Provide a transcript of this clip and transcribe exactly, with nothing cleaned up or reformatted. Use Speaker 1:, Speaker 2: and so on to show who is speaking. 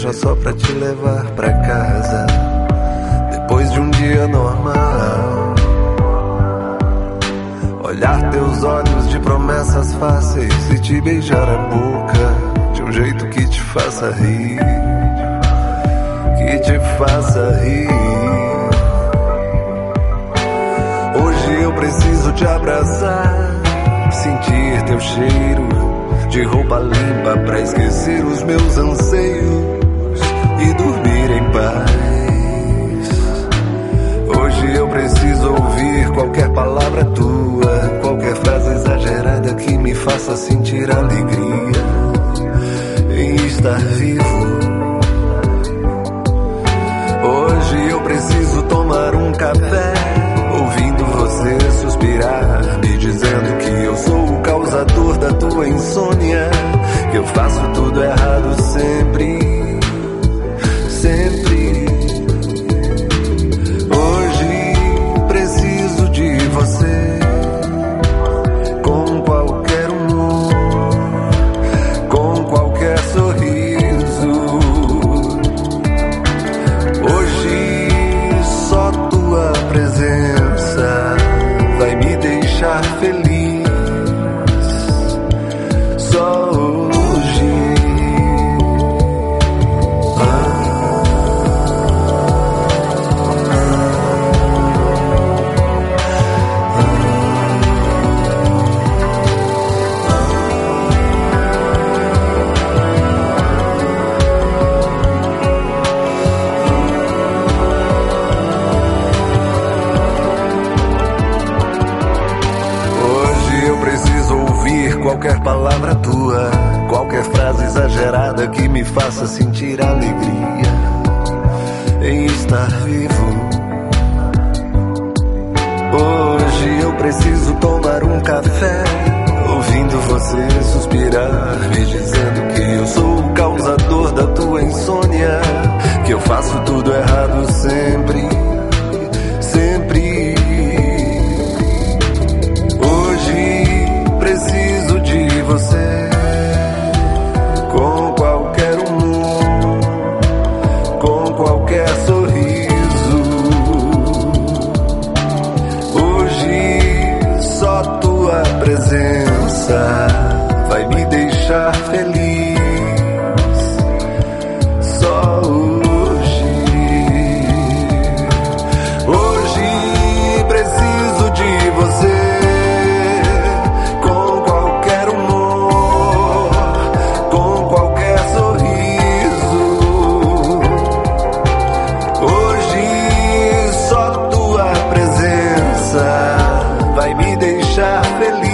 Speaker 1: seja só pra te levar pra casa, depois de um dia normal. Olhar teus olhos de promessas fáceis e te beijar a boca de um jeito que te faça rir, que te faça rir. Hoje eu preciso te abraçar, sentir teu cheiro de roupa limpa pra esquecer os meus anseios e dormir em paz. Hoje eu preciso ouvir qualquer palavra tua, qualquer frase exagerada que me faça sentir alegria em estar vivo. Hoje eu preciso tomar um café, ouvindo você suspirar, me dizendo que eu sou o causador da tua insônia, que eu faço tudo errado sempre, sempre. Hoje preciso de você, com qualquer humor, com qualquer sorriso. Hoje só tua presença vai me deixar feliz. Só hoje. Ah. Qualquer palavra tua, qualquer frase exagerada que me faça sentir alegria em estar vivo. Hoje eu preciso tomar um café, ouvindo você suspirar, me dizendo que eu sou o causador da tua insônia, que eu faço tudo errado sempre, sempre. Preciso de você, com qualquer humor, com qualquer sorriso. Hoje só tua presença vai me deixar feliz. Só hoje. Hoje preciso de você, vai me deixar feliz.